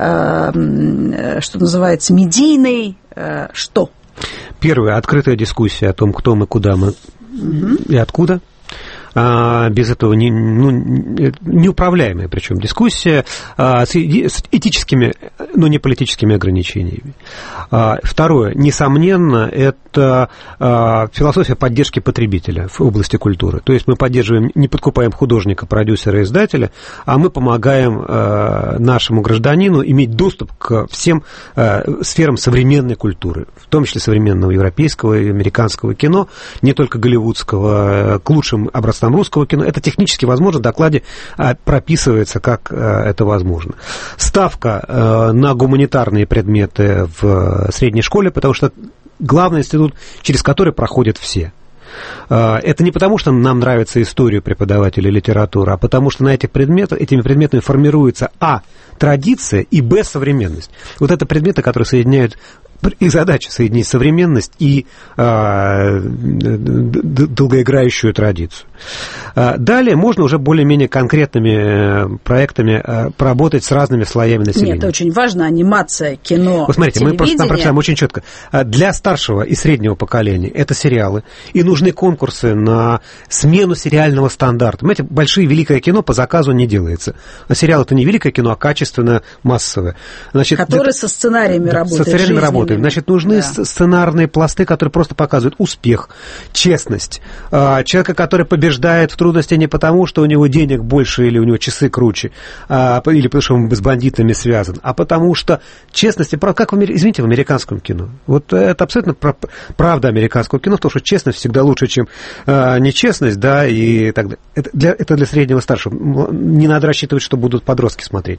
э, что называется, медийной? Э, что? Первое, открытая дискуссия о том, кто мы, куда мы угу. и откуда. А, без этого не, ну, неуправляемая, причем дискуссия а, с, с этическими, но не политическими ограничениями. А, второе, несомненно, это а, философия поддержки потребителя в области культуры. То есть мы поддерживаем, не подкупаем художника, продюсера, издателя, а мы помогаем а, нашему гражданину иметь доступ к всем а, сферам современной культуры, в том числе современного европейского и американского кино, не только голливудского, к лучшим образцам русского кино. Это технически возможно, в докладе прописывается, как это возможно. Ставка на гуманитарные предметы в средней школе, потому что главный институт, через который проходят все. Это не потому, что нам нравится история преподавателя литературы, а потому что на этих предметах, этими предметами формируется а. традиция и б. современность. Вот это предметы, которые соединяют, их задача соединить современность и э, долгоиграющую традицию. Далее можно уже более-менее конкретными проектами поработать с разными слоями населения. Нет, это очень важно. Анимация, кино, вот смотрите, мы просто там прописали очень четко. Для старшего и среднего поколения это сериалы. И нужны конкурсы на смену сериального стандарта. Понимаете, большие великое кино по заказу не делается. А сериал это не великое кино, а качественно массовое. Значит, которые со сценариями работают. Со сценариями работают. Значит, нужны да. сценарные пласты, которые просто показывают успех, честность. Человека, который побеждает в трудности не потому, что у него денег больше или у него часы круче, или потому, что он с бандитами связан, а потому что честность и правда, как в, извините, в американском кино. Вот это абсолютно правда американского кино, потому что честность всегда лучше, чем нечестность, да, и так далее. Это для, это для среднего старшего. Не надо рассчитывать, что будут подростки смотреть.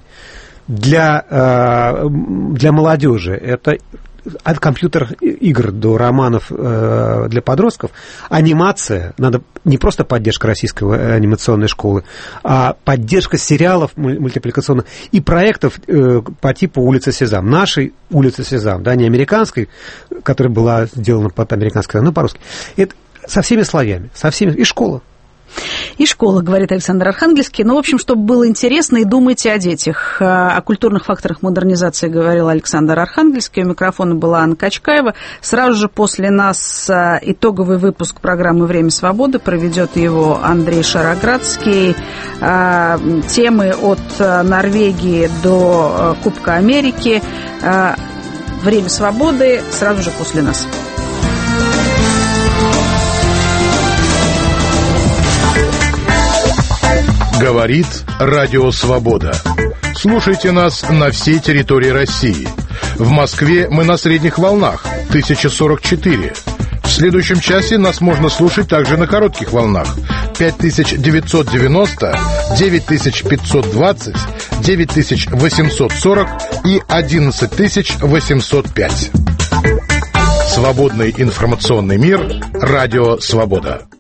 Для, для молодежи это от компьютерных игр до романов э, для подростков, анимация, надо не просто поддержка российской анимационной школы, а поддержка сериалов мультипликационных и проектов э, по типу «Улица Сезам». Нашей «Улицы Сезам», да, не американской, которая была сделана под американской, но по-русски. Это со всеми слоями, со всеми, и школа. И школа, говорит Александр Архангельский. Ну, в общем, чтобы было интересно, и думайте о детях. О культурных факторах модернизации говорил Александр Архангельский. У микрофона была Анна Качкаева. Сразу же после нас итоговый выпуск программы «Время свободы». Проведет его Андрей Шароградский. Темы от Норвегии до Кубка Америки. «Время свободы» сразу же после нас. Говорит Радио Свобода. Слушайте нас на всей территории России. В Москве мы на средних волнах тысяча сорок четыре. В следующем часе нас можно слушать также на коротких волнах пять тысяч девятьсот девяносто, девять тысяч пятьсот двадцать, девять тысяч восемьсот сорок и одиннадцать тысяч восемьсот пять. Свободный информационный мир. Радио Свобода.